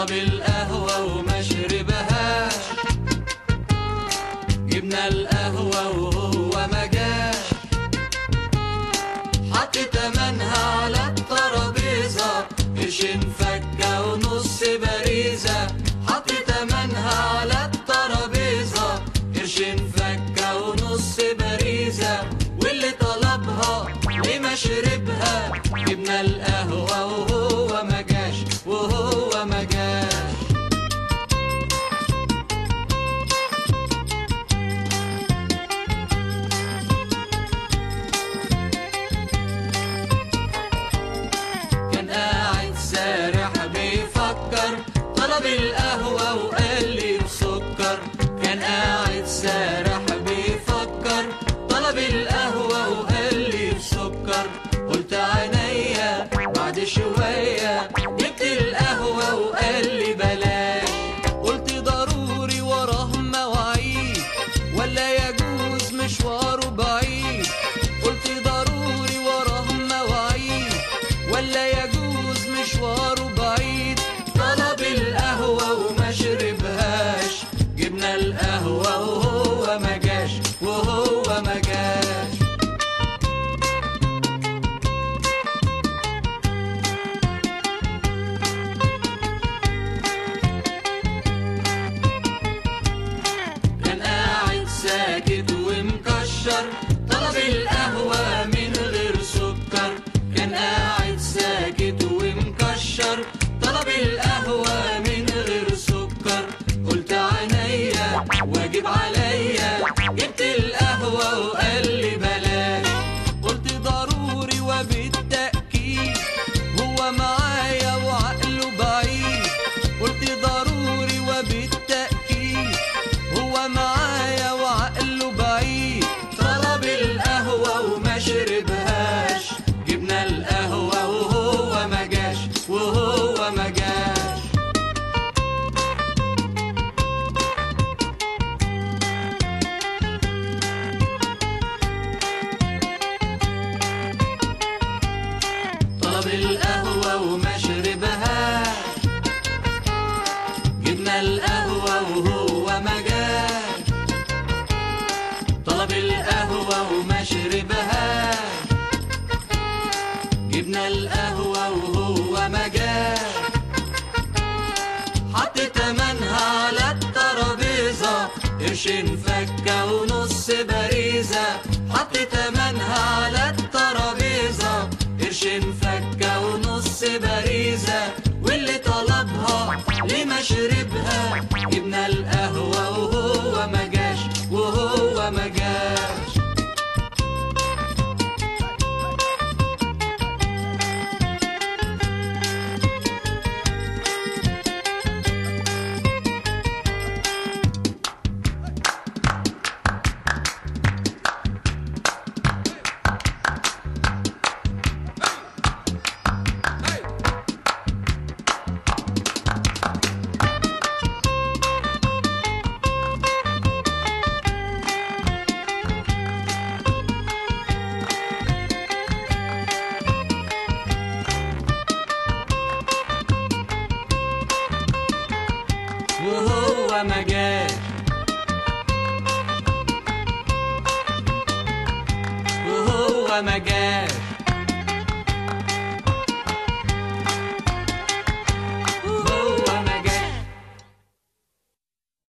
طلب القهوة وما شربهاش، جبنا القهوة وهو ما جاش، حط تمنها على الترابيزة، قرشين فكة ونص باريزة، حط تمنها على الترابيزة، قرشين فكة ونص باريزة، واللي طلبها ليه ما شربها، جبنا القهوة وهو ما جاش، وهو ما جاش. كان قاعد سارح بيفكر، طلب القهوة وقال لي بسكر، كان قاعد سارح بيفكر، طلب القهوة وقال لي بسكر، قلت عينيا بعد شوية جبت القهوة وقال لي بلاش، قلت ضروري وراه مواعيد ولا يجوز مشواره بعيد، قلت ضروري وراه مواعيد ولا يجوز مشواره بعيد، طلب القهوة وما شربهاش، جبنا القهوة وهو ما جاش، وهو ما جاش. كان قاعد ساكت ومكشر، طلب القهوة من غير سكر، كان قاعد ساكت ومكشر، طلب القهوة من غير سكر، قلت عينيا واجب عليا جبت القهوة وقال لي بلاش، قلت ضروري وبالتأكيد هو معايا وعقله بعيد، قلت ضروري وبالتأكيد هو معايا وعقله بعيد، طلب القهوة وما شربهاش، جبنا القهوة وهو ما جاش، وهو ما جاش. طلب القهوة وما شربهاش، جبنا القهوة وهو ما جاش، طلب القهوة وما شربهاش، جبنا القهوة وهو ما جاش، حط تمنها على الترابيزة، قرشين فكة ونص باريزة، حط تمنها على الترابيزة، قرشين فكة ونص باريزة، واللي طلبها ليه ما شربها، جبنا القهوة وهو ما جاش، وهو ما جاش. وهو ما جاش، وهو ما جاش.